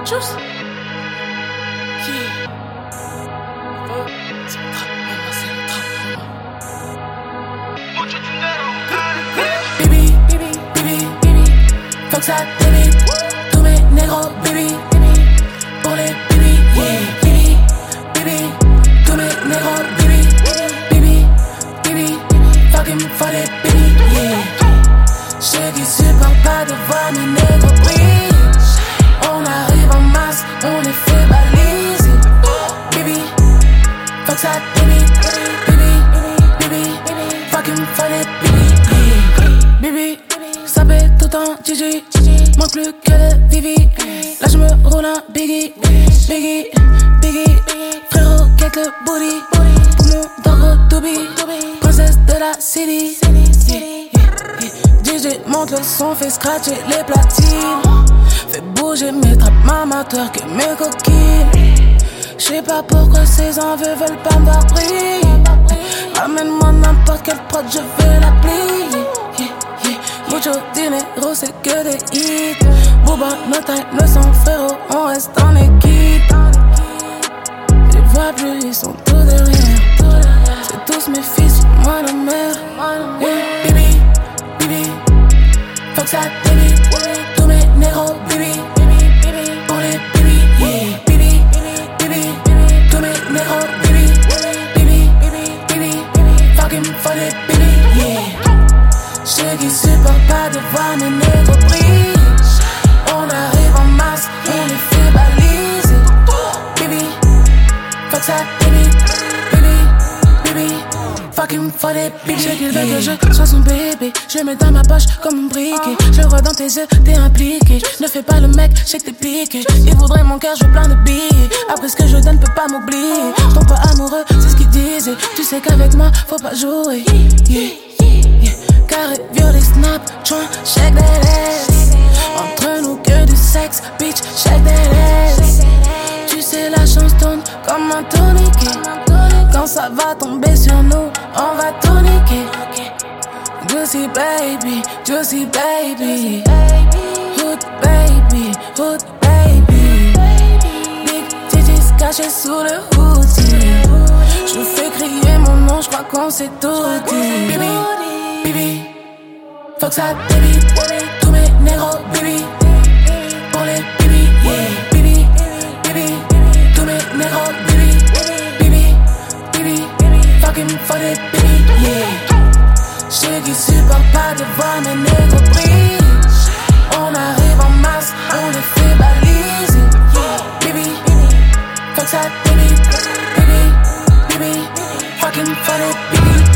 Juice. Yeah. Oh, c'est le trap, maman, c'est le trap, maman. Baby, baby, baby, baby. Fuck ça, baby. Tous mes négros, baby. Pour les baby, yeah. Baby, baby. Tous mes négros, baby. Baby, baby. Fucking for les baby, yeah. Ceux qui supportent pas de voir mes négros briller. On arrive en masse, on les fait baliser. Baby, fuck ça, baby. Baby, baby, fucking for les baby. Baby, ça fait tout en Gigi. Manque plus que le Vivi. Là je me roule un Biggie. Biggie, Biggie. Frérot, get le booty. Pour mon doggo Doobie. Princesse de la city. DJ monte le son, fait scratcher les platines. Fais bouger mes trappes, maman twerk et mes coquilles. J'sais pas pourquoi ces envieux veulent pas me voir briller. Amène-moi n'importe quelle prod, je vais la plier. Mucho dinero, c'est que des hits. Booba, no time, le son frérot, on reste en équipe. Je les vois plus, ils sont tous derrière. C'est tous mes fils, moi la mère. Yeah, baby, baby. Fuck ça, baby. Tous mes négros, baby. Pour les baby, yeah. Baby, baby. Tous mes négros, baby. Baby, baby. Fucking for les baby, yeah. Ceux qui supportent pas de voir mes négros briller. On arrive en masse, on les fait baliser. Baby, fuck ça, baby. Baby, fucking for les baby. Je sais qu'il veut que je sois son bébé. Je le mets dans ma poche comme un briquet. Je le vois dans tes yeux, t'es impliqué. Ne fais pas le mec, je sais que t'es piqué. Il voudrait mon cœur, je veux plein de billets. Après ce que je donne, peux pas m'oublier. Je tombe pas amoureux, c'est ce qu'il disait. Tu sais qu'avec moi, faut pas jouer. Yeah. Carré, violet, snap, joint, shake that ass. Entre nous que du sexe, bitch, shake that ass. Tu sais la chance tourne comme un tourniquet. Quand ça va tomber sur nous, on va tourniquer. Juicy baby, juicy baby. Hood baby, hood baby. Big titties cachées sous le hoodie. Je fais crier mon nom, j'crois qu'on s'est tout dit. Baby, baby, fuck ça, baby. Tous mes négros, baby. Pour les baby, yeah. Baby, baby. Tous mes négros, baby. Baby, baby. Fucking for les baby, yeah. Ceux qui supportent pas de voir mes négros briller. On arrive en masse, on les fait baliser. Baby, fuck ça, baby. Baby, baby. Fucking for les baby.